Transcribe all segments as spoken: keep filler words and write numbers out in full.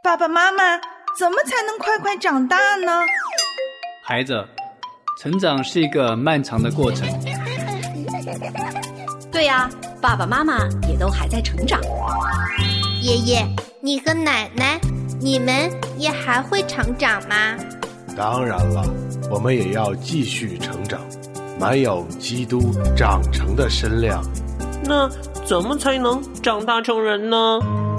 爸爸妈妈，怎么才能快快长大呢？ 孩子，成长是一个漫长的过程。 对呀，爸爸妈妈也都还在成长。 爷爷，你和奶奶，你们也还会成长吗？ 当然了，我们也要继续成长，满有基督长成的身量。 那怎么才能长大成人呢？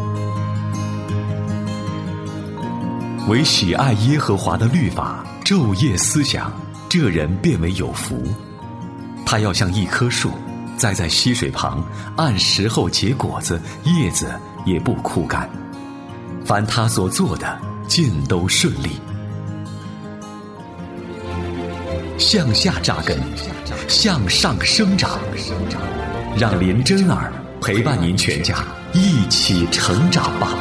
唯喜爱耶和华的律法，昼夜思想，这人便为有福。他要像一棵树，栽在溪水旁，按时候结果子，叶子也不枯干。凡他所做的，尽都顺利。向下扎根，向上生长，让林真儿陪伴您全家一起成长吧。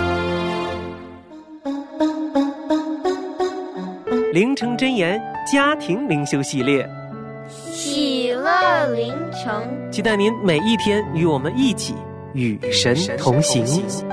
灵城真言家庭灵修系列， 喜乐灵城， 期待您每一天与我们一起与神同行。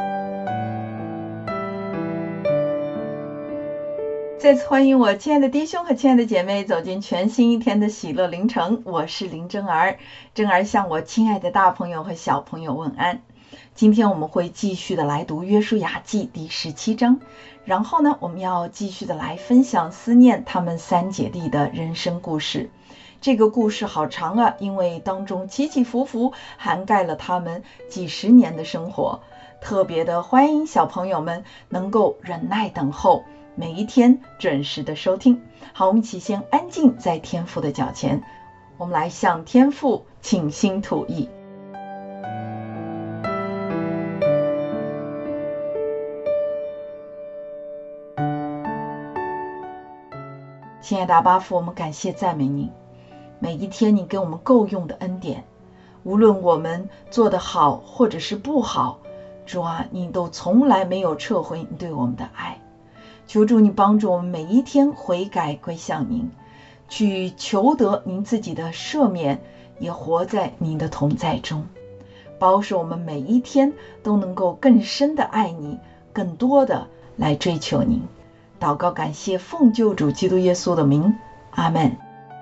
再次欢迎我亲爱的弟兄和亲爱的姐妹走进全新一天的喜乐灵城，我是林真儿。真儿向我亲爱的大朋友和小朋友问安。今天我们会继续的来读约书亚记第十七章，然后呢，我们要继续的来分享思念他们三姐弟的人生故事。这个故事好长啊，因为当中起起伏伏涵盖了他们几十年的生活。特别的欢迎小朋友们能够忍耐等候，每一天准时的收听。好，我们一起先安静在天父的脚前，我们来向天父倾心吐意。亲爱的阿爸父，我们感谢赞美您，每一天你给我们够用的恩典，无论我们做得好或者是不好，主啊，你都从来没有撤回你对我们的爱。求主你帮助我们每一天悔改归向您，去求得您自己的赦免，也活在您的同在中。保守我们每一天都能够更深的爱你，更多的来追求您。祷告感谢奉救主基督耶稣的名，阿们。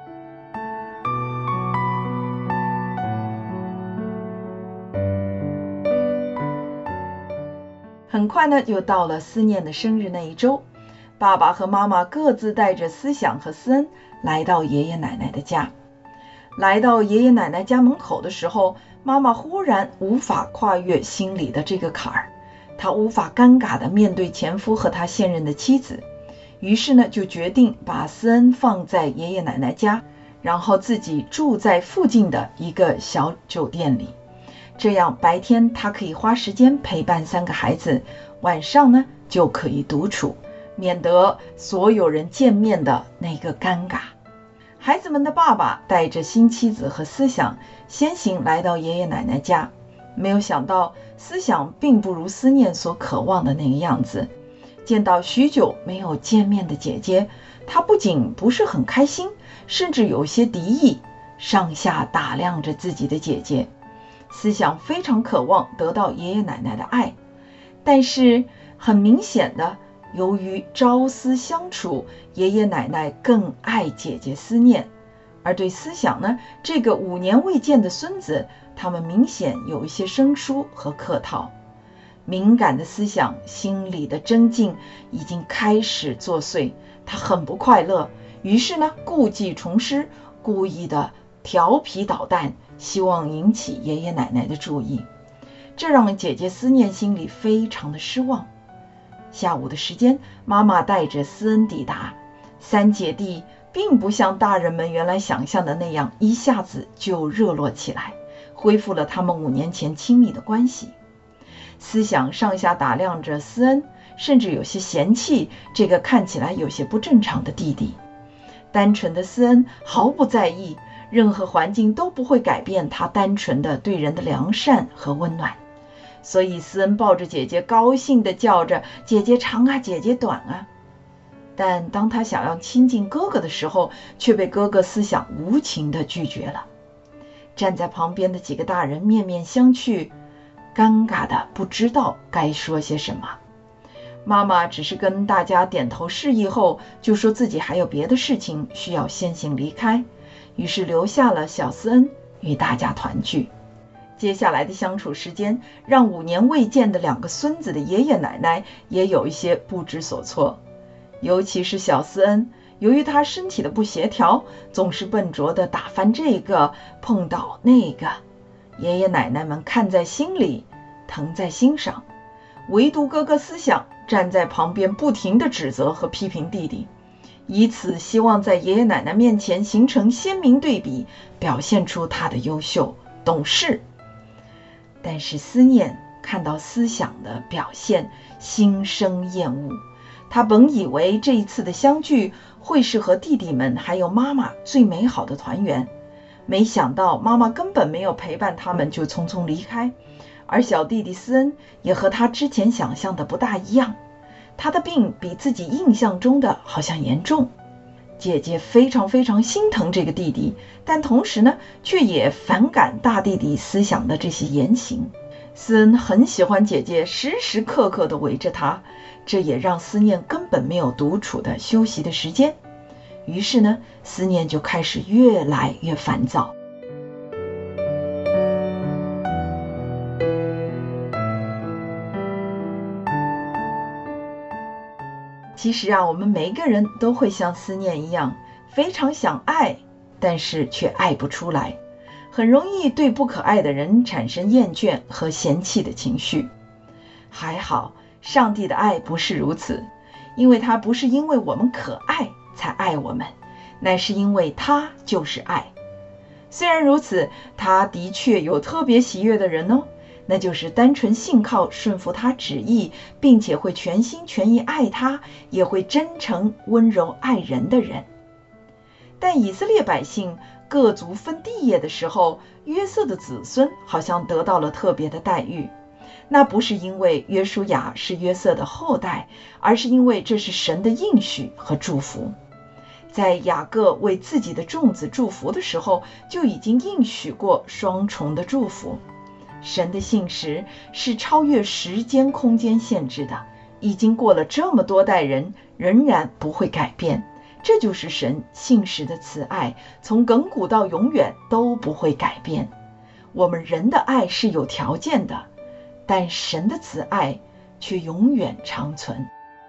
很快呢，就到了思念的生日那一周，爸爸和妈妈各自带着思想和思恩来到爷爷奶奶的家。来到爷爷奶奶家门口的时候，妈妈忽然无法跨越心里的这个坎儿，她无法尴尬地面对前夫和他现任的妻子，于是呢，就决定把思恩放在爷爷奶奶家，然后自己住在附近的一个小酒店里。这样白天他可以花时间陪伴三个孩子，晚上呢就可以独处，免得所有人见面的那个尴尬。孩子们的爸爸带着新妻子和思想先行来到爷爷奶奶家，没有想到思想并不如思念所渴望的那个样子。见到许久没有见面的姐姐，他不仅不是很开心，甚至有些敌意，上下打量着自己的姐姐。思想非常渴望得到爷爷奶奶的爱，但是很明显的，由于朝夕相处，爷爷奶奶更爱姐姐思念，而对思想呢，这个五年未见的孙子，他们明显有一些生疏和客套。敏感的思想心里的真劲已经开始作祟，他很不快乐，于是呢，故技重施，故意的调皮捣蛋，希望引起爷爷奶奶的注意。这让姐姐思念心里非常的失望。下午的时间，妈妈带着思恩抵达，三姐弟并不像大人们原来想象的那样一下子就热络起来，恢复了他们五年前亲密的关系。思想上下打量着思恩，甚至有些嫌弃这个看起来有些不正常的弟弟。单纯的思恩毫不在意，任何环境都不会改变他单纯的对人的良善和温暖。所以思恩抱着姐姐高兴地叫着，姐姐长啊，姐姐短啊。但当他想要亲近哥哥的时候，却被哥哥思想无情地拒绝了。站在旁边的几个大人面面相觑，尴尬的不知道该说些什么。 妈妈只是跟大家点头示意后，就说自己还有别的事情需要先行离开，于是留下了小思恩与大家团聚。接下来的相处时间，让五年未见的两个孙子的爷爷奶奶也有一些不知所措。尤其是小思恩，由于他身体的不协调，总是笨拙地打翻这个，碰倒那个，爷爷奶奶们看在心里，疼在心上。唯独哥哥思想站在旁边，不停地指责和批评弟弟，以此希望在爷爷奶奶面前形成鲜明对比，表现出他的优秀懂事。但是思念看到思想的表现，心生厌恶。他本以为这一次的相聚会是和弟弟们还有妈妈最美好的团圆，没想到妈妈根本没有陪伴他们就匆匆离开，而小弟弟思恩也和他之前想象的不大一样，他的病比自己印象中的好像严重。姐姐非常非常心疼这个弟弟，但同时呢，却也反感大弟弟思想的这些言行。思恩很喜欢姐姐时时刻刻地围着他，这也让思念根本没有独处的休息的时间。于是呢，思念就开始越来越烦躁。其实啊，我们每个人都会像思念一样，非常想爱，但是却爱不出来，很容易对不可爱的人产生厌倦和嫌弃的情绪。还好，上帝的爱不是如此，因为他不是因为我们可爱才爱我们，乃是因为他就是爱。虽然如此，他的确有特别喜悦的人哦，那就是单纯信靠顺服他旨意，并且会全心全意爱他，也会真诚温柔爱人的人。但以色列百姓各族分地业的时候，约瑟的子孙好像得到了特别的待遇。那不是因为约书亚是约瑟的后代，而是因为这是神的应许和祝福。在雅各为自己的众子祝福的时候，就已经应许过双重的祝福。神的信实是超越时间空间限制的，已经过了这么多代人，仍然不会改变。这就是神信实的慈爱，从亘古到永远都不会改变。我们人的爱是有条件的，但神的慈爱却永远长存。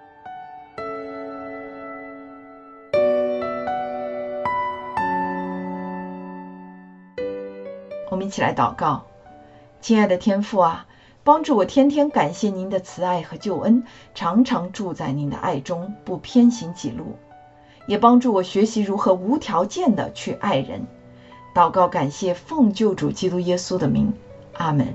我们一起来祷告。亲爱的天父啊，帮助我天天感谢您的慈爱和救恩，常常住在您的爱中，不偏行己路，也帮助我学习如何无条件的去爱人。祷告感谢奉救主基督耶稣的名，阿们。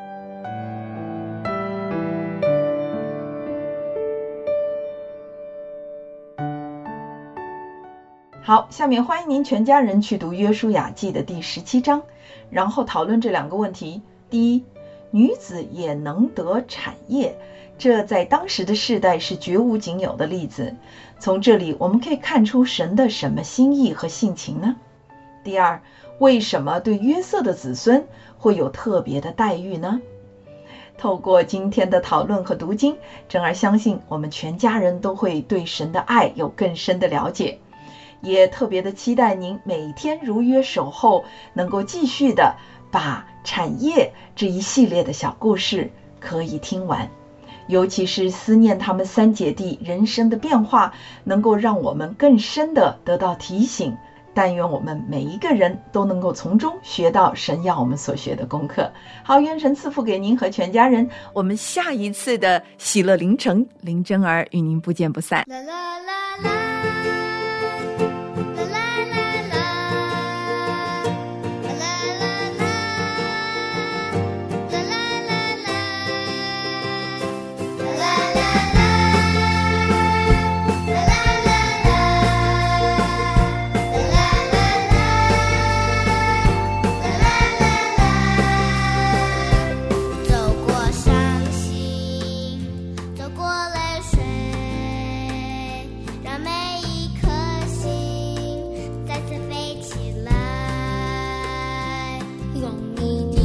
好，下面欢迎您全家人去读约书亚记的第十七章，然后讨论这两个问题。第一，女子也能得产业，这在当时的世代是绝无仅有的例子。从这里我们可以看出神的什么心意和性情呢？第二，为什么对约瑟的子孙会有特别的待遇呢？透过今天的讨论和读经，真儿相信我们全家人都会对神的爱有更深的了解，也特别的期待您每天如约守候，能够继续的把产业这一系列的小故事可以听完，尤其是思念他们三姐弟人生的变化，能够让我们更深的得到提醒。但愿我们每一个人都能够从中学到神要我们所学的功课。好，愿神赐福给您和全家人。我们下一次的喜乐凌晨，林真儿与您不见不散。 啦啦啦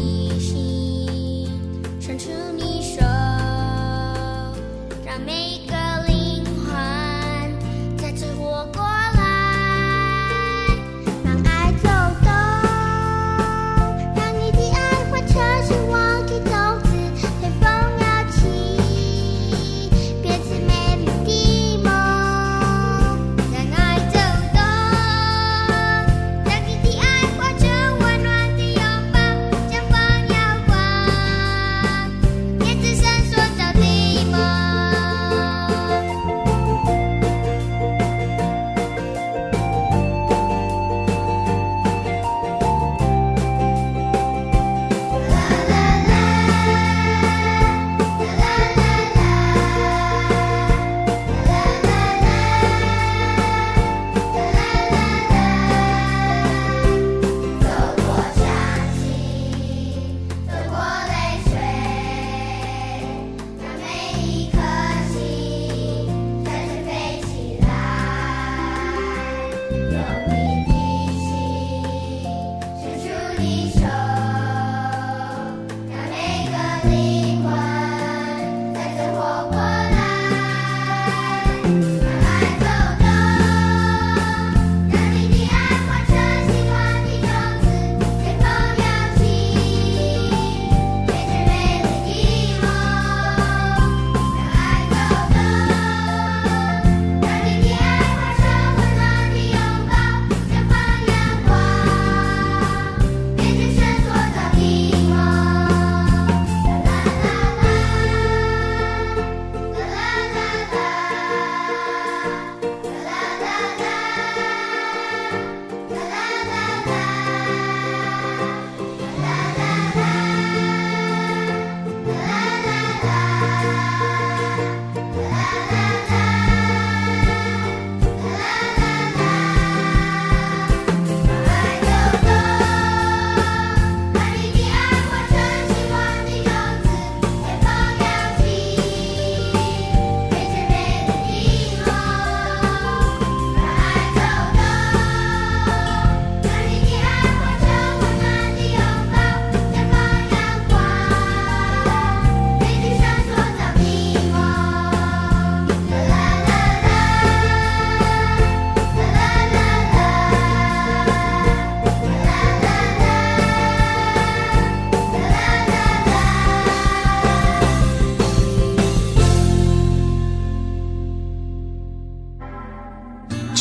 啦。Make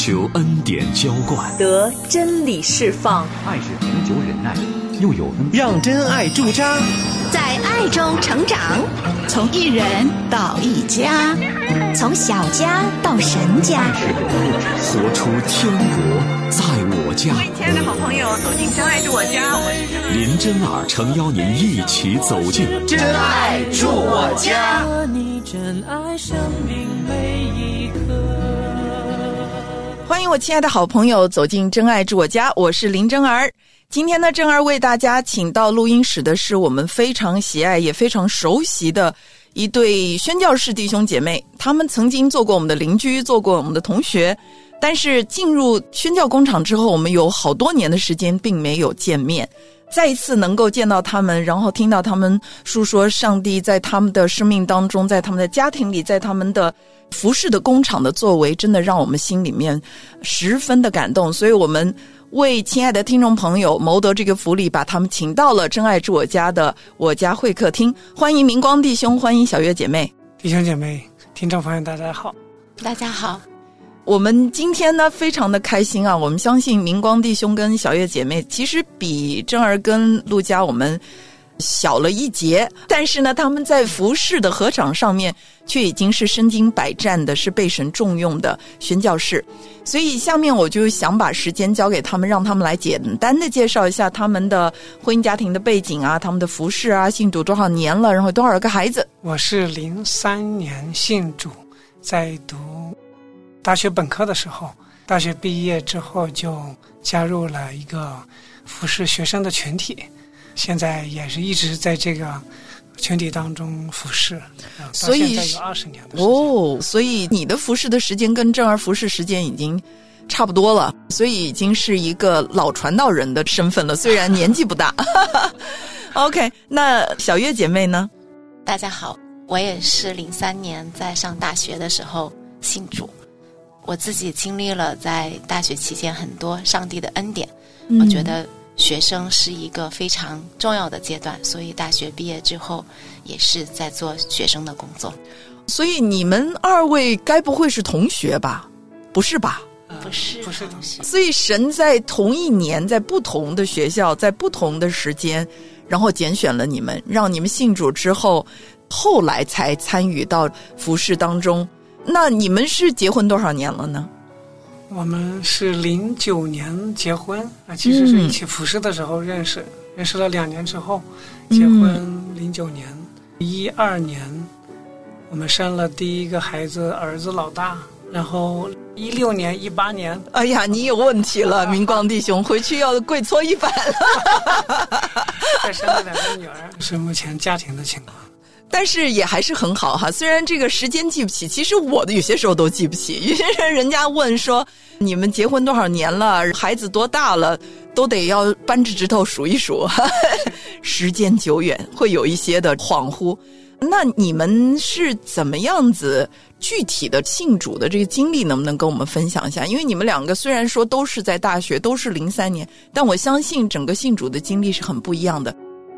求恩典浇灌， 得真理释放。 爱是恒久忍耐，又有恩， 让真爱驻扎， 在爱中成长， 从一人到一家， 从小家到神家， 活出天国在我家。 各位亲爱的好朋友，走进真爱住我家，我是林真儿诚邀您一起走进真爱住我家。 你真爱生命每一刻。 欢迎我亲爱的好朋友走进真爱住我家，我是林真儿。今天呢，真儿为大家请到录音室的是我们非常喜爱也非常熟悉的一对宣教士弟兄姐妹，他们曾经做过我们的邻居，做过我们的同学，但是进入宣教工厂之后，我们有好多年的时间并没有见面。再一次能够见到他们，然后听到他们述说上帝在他们的生命当中，在他们的家庭里，在他们的服事的工厂的作为，真的让我们心里面十分的感动。所以我们为亲爱的听众朋友谋得这个福利，把他们请到了真爱住我家的我家会客厅。欢迎明光弟兄，欢迎小月姐妹。 弟兄姐妹，听众朋友大家好。 大家好。 我们今天呢非常的开心啊，我们相信明光弟兄跟小月姐妹其实比真儿跟陆家我们小了一截，但是呢他们在服事的合场上面却已经是身经百战的，是被神重用的宣教士。所以下面我就想把时间交给他们，让他们来简单的介绍一下他们的婚姻家庭的背景啊，他们的服事啊，信主多少年了，然后多少个孩子。 我是零三年信主，在读大学本科的时候，大学毕业之后就加入了一个服事学生的群体，现在也是一直在这个群体当中服事，到现在有二十年的时间。 哦，所以你的服事的时间跟正儿服事时间已经差不多了，所以已经是一个老传道人的身份了，虽然年纪不大。OK， 那小月姐妹呢？ 大家好，我也是零三年在上大学的时候信主。我自己经历了在大学期间很多上帝的恩典，嗯、我觉得学生是一个非常重要的阶段，所以大学毕业之后也是在做学生的工作。 所以你们二位该不会是同学吧？不是吧？ 不是， 不是同学。 所以神在同一年，在不同的学校，在不同的时间，然后拣选了你们，让你们信主之后，后来才参与到服事当中。那你们是结婚多少年了呢？ 我们是零九年结婚啊，其实是一起服事的时候认识，嗯、认识了两年之后结婚。零九年，一二年我们生了第一个孩子，儿子老大，然后一六年、一八年， 哎呀，你有问题了，明光弟兄，回去要跪搓衣板了。 再生了两个女儿，是目前家庭的情况。 但是也还是很好哈，虽然这个时间记不起，其实我的有些时候都记不起。有些人人家问说你们结婚多少年了，孩子多大了，都得要扳着指头数一数。时间久远会有一些的恍惚。那你们是怎么样子具体的信主的这个经历，能不能跟我们分享一下？因为你们两个虽然说都是在大学，都是零三年，但我相信整个信主的经历是很不一样的。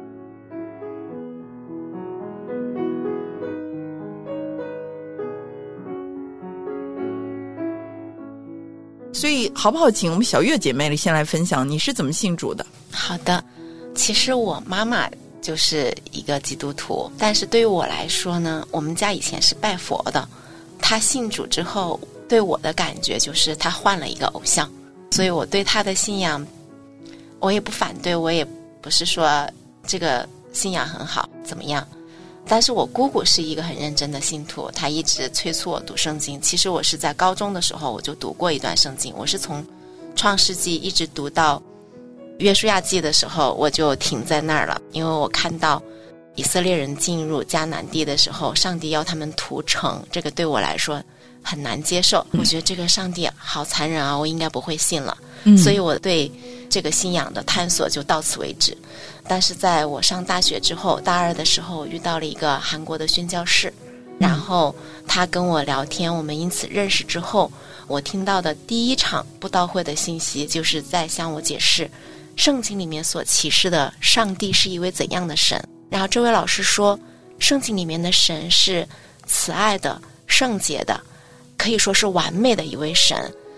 所以好不好请我们小月姐妹先来分享你是怎么信主的？ 好的，其实我妈妈就是一个基督徒，但是对于我来说呢，我们家以前是拜佛的。她信主之后对我的感觉就是她换了一个偶像，所以我对她的信仰我也不反对，我也不是说这个信仰很好怎么样。但是我姑姑是一个很认真的信徒，她一直催促我读圣经。其实我是在高中的时候我就读过一段圣经，我是从创世纪一直读到约书亚记的时候我就停在那儿了，因为我看到以色列人进入迦南地的时候，上帝要他们屠城，这个对我来说很难接受。我觉得这个上帝好残忍啊，我应该不会信了。嗯、所以我对这个信仰的探索就到此为止。但是在我上大学之后，大二的时候遇到了一个韩国的宣教士，然后他跟我聊天，我们因此认识之后，我听到的第一场布道会的信息就是在向我解释圣经里面所启示的上帝是一位怎样的神。然后这位老师说，圣经里面的神是慈爱的、圣洁的，可以说是完美的一位神。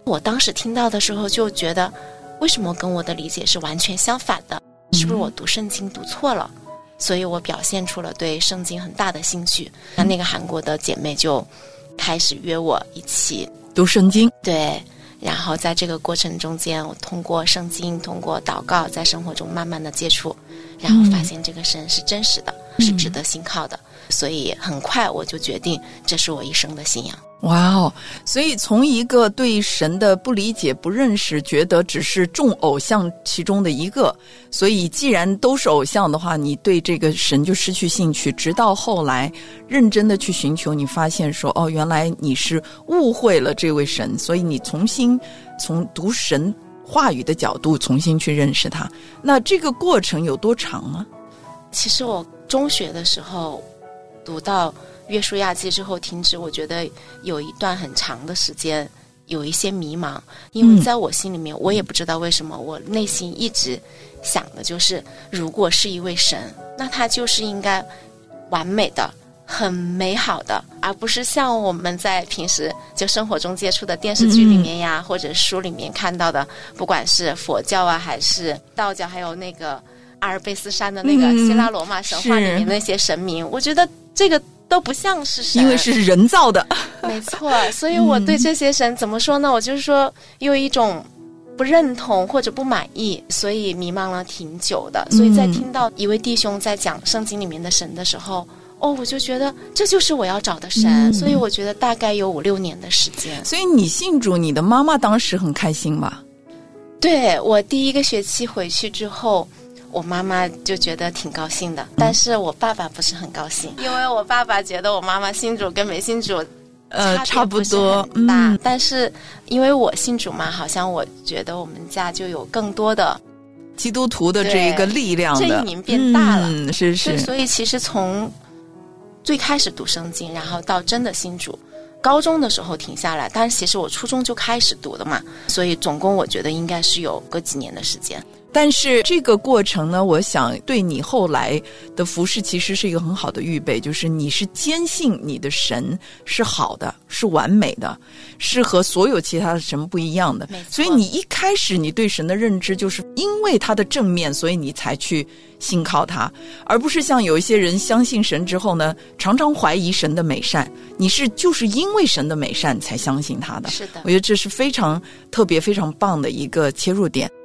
我当时听到的时候就觉得，为什么跟我的理解是完全相反的？是不是我读圣经读错了？所以我表现出了对圣经很大的兴趣。那那个韩国的姐妹就开始约我一起读圣经。 对，然后在这个过程中间，我通过圣经，通过祷告，在生活中慢慢的接触，然后发现这个神是真实的，嗯、是值得信靠的。所以很快我就决定，这是我一生的信仰。 哇哦！所以从一个对神的不理解、不认识，觉得只是众偶像其中的一个，所以既然都是偶像的话，你对这个神就失去兴趣。直到后来认真的去寻求，你发现说，哦，原来你是误会了这位神，所以你重新从读神话语的角度重新去认识他。那这个过程有多长呢？ 其实我中学的时候读到约书亚记之后停止，我觉得有一段很长的时间有一些迷茫，因为在我心里面、嗯、我也不知道为什么，我内心一直想的就是如果是一位神，那他就是应该完美的很美好的，而不是像我们在平时就生活中接触的电视剧里面呀、嗯、或者书里面看到的，不管是佛教啊还是道教，还有那个阿尔卑斯山的那个希腊罗马神话里面那些神明、嗯、我觉得这个都不像是神， 因为是人造的。 没错，所以我对这些神、嗯、怎么说呢，我就是说有一种不认同或者不满意，所以迷茫了挺久的。所以在听到一位弟兄在讲圣经里面的神的时候、嗯、哦，我就觉得这就是我要找的神、嗯、所以我觉得大概有五六年的时间。 所以你信主，你的妈妈当时很开心吧？ 对，我第一个学期回去之后，我妈妈就觉得挺高兴的，但是我爸爸不是很高兴，因为我爸爸觉得我妈妈信主跟没信主呃差不多嗯大，但是因为我信主嘛，好像我觉得我们家就有更多的基督徒的这一个力量的， 这一年变大了， 嗯，是是。 所以其实从最开始读圣经，然后到真的信主，高中的时候停下来，但是其实我初中就开始读了嘛，所以总共我觉得应该是有个几年的时间。 但是这个过程呢，我想对你后来的服事其实是一个很好的预备，就是你是坚信你的神是好的，是完美的，是和所有其他的神不一样的。所以你一开始你对神的认知就是因为他的正面，所以你才去信靠他，而不是像有一些人相信神之后呢，常常怀疑神的美善。你是就是因为神的美善才相信他的。 是的， 我觉得这是非常特别非常棒的一个切入点。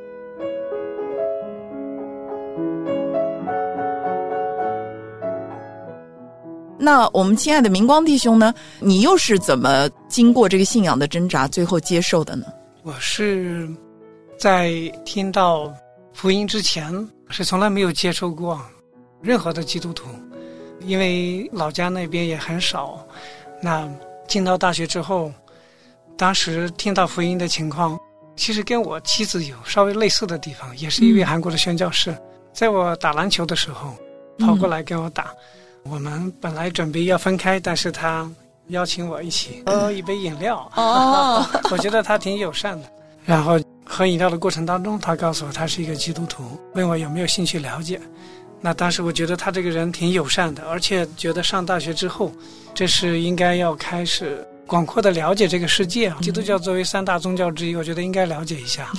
那我们亲爱的明光弟兄呢，你又是怎么经过这个信仰的挣扎最后接受的呢？ 我是在听到福音之前是从来没有接触过任何的基督徒，因为老家那边也很少。那进到大学之后，当时听到福音的情况其实跟我妻子有稍微类似的地方，也是一位韩国的宣教士、嗯、在我打篮球的时候跑过来跟我打、嗯、我们本来准备要分开，但是他邀请我一起喝一杯饮料、哦、我觉得他挺友善的。然后喝饮料的过程当中，他告诉我他是一个基督徒，问我有没有兴趣了解。那当时我觉得他这个人挺友善的，而且觉得上大学之后这是应该要开始广阔的了解这个世界、嗯、基督教作为三大宗教之一，我觉得应该了解一下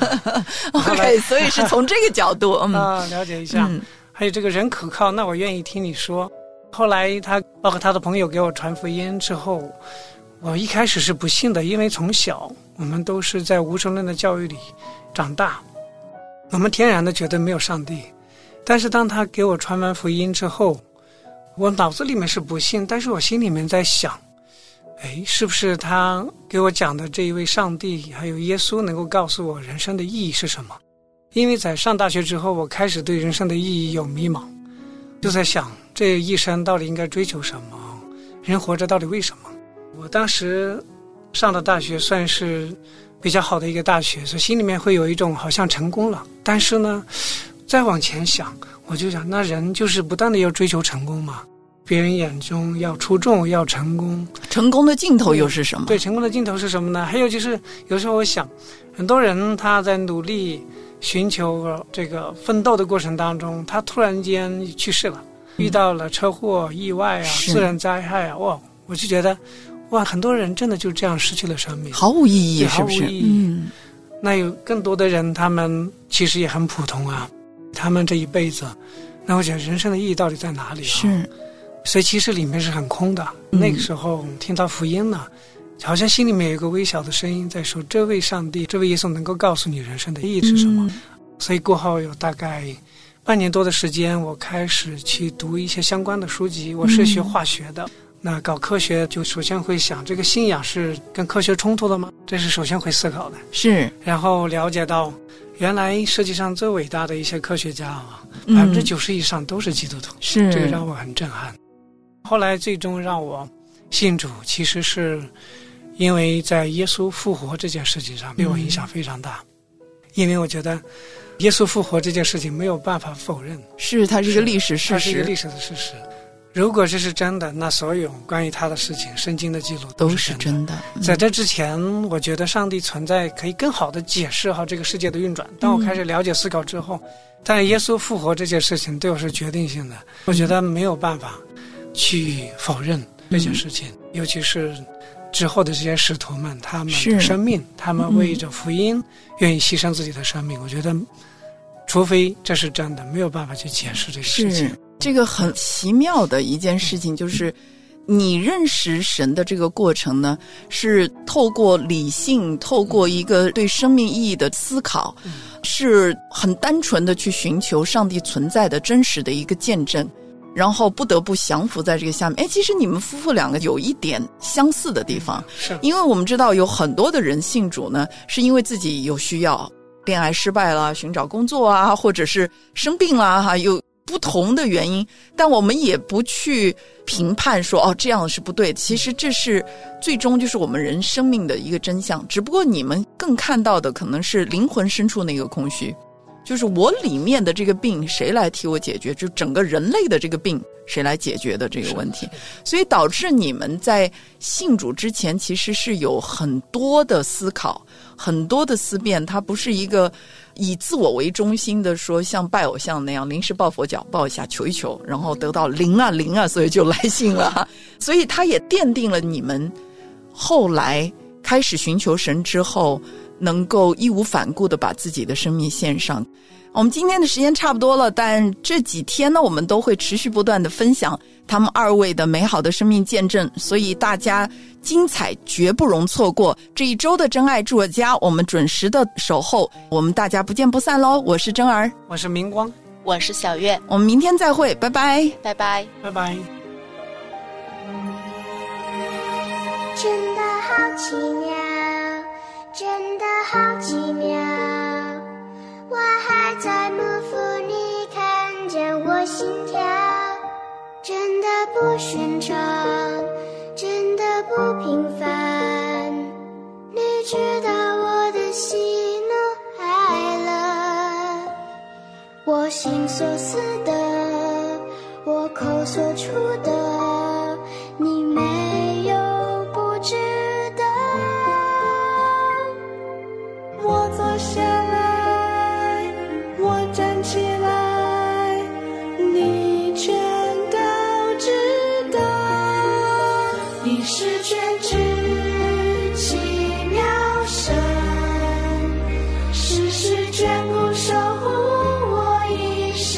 OK， 所以是从这个角度嗯、 啊，了解一下、嗯、还有这个人可靠，那我愿意听你说。后来他包括他的朋友给我传福音之后，我一开始是不信的，因为从小我们都是在无神论的教育里长大，我们天然的觉得没有上帝。但是当他给我传完福音之后，我脑子里面是不信，但是我心里面在想，哎，是不是他给我讲的这一位上帝还有耶稣能够告诉我人生的意义是什么？因为在上大学之后，我开始对人生的意义有迷茫，就在想这一生到底应该追求什么，人活着到底为什么。我当时上的大学算是比较好的一个大学，所以心里面会有一种好像成功了。但是呢再往前想，我就想那人就是不断的要追求成功嘛，别人眼中要出众，要成功。 成功的尽头又是什么？ 对，成功的尽头是什么呢？还有就是有时候我想，很多人他在努力寻求这个奋斗的过程当中，他突然间去世了，遇到了车祸意外啊，自然灾害啊，哇，我就觉得哇，很多人真的就这样失去了生命， 毫无意义，是不是？ 毫无意义。嗯，那有更多的人，他们其实也很普通啊，他们这一辈子，那我觉得人生的意义到底在哪里啊？ 是， 所以其实里面是很空的。嗯、那个时候听到福音呢，好像心里面有一个微小的声音在说：“这位上帝，这位耶稣能够告诉你人生的意义是什么。嗯”所以过后有大概半年多的时间，我开始去读一些相关的书籍。我是学化学的。嗯，那搞科学就首先会想，这个信仰是跟科学冲突的吗？这是首先会思考的。 是， 然后了解到，原来世界上最伟大的一些科学家啊，百分之九十以上都是基督徒。 是， 这个让我很震撼。后来最终让我信主，其实是因为在耶稣复活这件事情上对我影响非常大。嗯、因为我觉得耶稣复活这件事情没有办法否认， 是它是一个历史事实， 它是一个历史的事实。如果这是真的，那所有关于他的事情，圣经的记录都是真的。 嗯、在这之前，我觉得上帝存在可以更好的解释好这个世界的运转。当我开始了解思考之后，嗯、但耶稣复活这件事情对我是决定性的，我觉得没有办法去否认这件事情。嗯、尤其是之后的这些使徒们，他们的生命，他们为着福音、嗯、愿意牺牲自己的生命，我觉得除非这是真的，没有办法去解释这个事情。 这个很奇妙的一件事情，就是你认识神的这个过程呢，是透过理性，透过一个对生命意义的思考，嗯、是很单纯的去寻求上帝存在的真实的一个见证，然后不得不降服在这个下面。哎，其实你们夫妇两个有一点相似的地方， 是因为我们知道有很多的人信主呢，是因为自己有需要，恋爱失败了，寻找工作啊，或者是生病啦，哈，有不同的原因，但我们也不去评判说哦这样是不对的。其实这是最终就是我们人生命的一个真相，只不过你们更看到的可能是灵魂深处那个空虚，就是我里面的这个病谁来替我解决，就整个人类的这个病谁来解决的这个问题。所以导致你们在信主之前其实是有很多的思考，很多的思辨，它不是一个以自我为中心的说像拜偶像那样临时抱佛脚抱一下求一求，然后得到灵啊灵啊，所以就来信了。所以它也奠定了你们后来开始寻求神之后能够义无反顾地把自己的生命献上。我们今天的时间差不多了，但这几天呢，我们都会持续不断地分享他们二位的美好的生命见证，所以大家精彩绝不容错过。这一周的真爱住我家，我们准时的守候，我们大家不见不散喽。我是真儿， 我是明光， 我是小月， 我们明天再会，拜拜， 拜拜， 拜拜。 真的好奇妙，真的好奇妙，我还在幕府里看见我心跳，真的不寻常，真的不平凡，你知道我的喜怒哀乐，我心所思的，我口所出的，你没有不知道。 我坐下来，我站起来，你全都知道。你是全知奇妙神，事事眷顾守护我一生。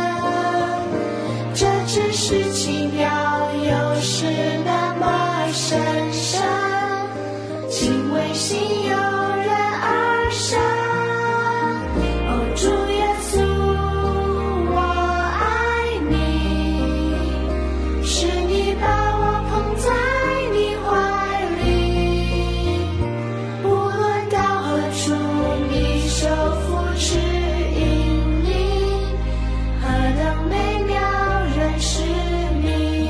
这只是奇妙，又是那么神圣，敬畏心有人而生。哦，主耶稣，我爱你，是你把我捧在你怀里，无论到何处，你手扶持引领，何等美妙认识你。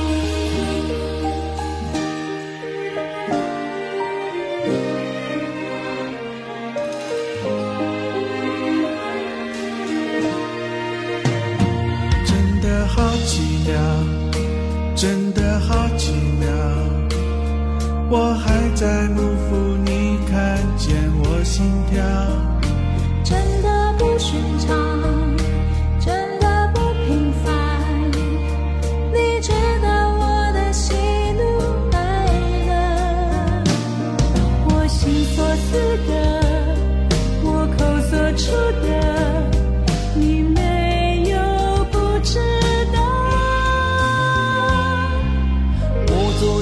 真的好奇妙，真的好奇妙，我还在幕府，你看见我心跳。 真的不寻常，真的不平凡，你知道我的喜怒哀乐，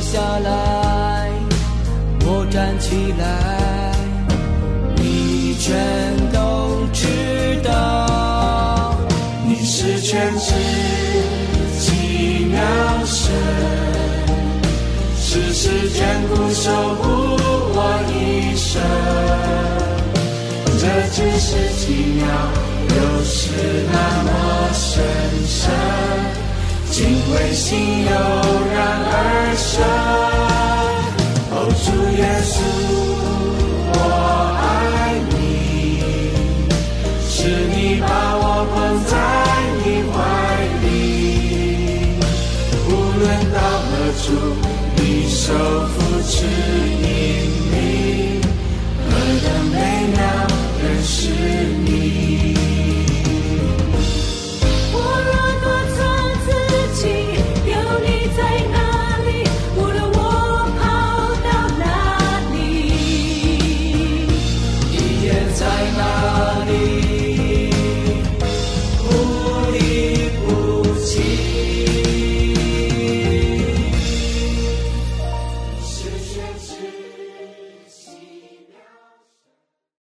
下来，我站起来，你全都知道。你是全知奇妙神，时时眷顾守护我一生。这只是奇妙，又是那么神圣，敬畏心油然而生。哦，主耶稣，我爱你，是你把我捧在你怀里，无论到何处，你手扶持引领，何等美妙认识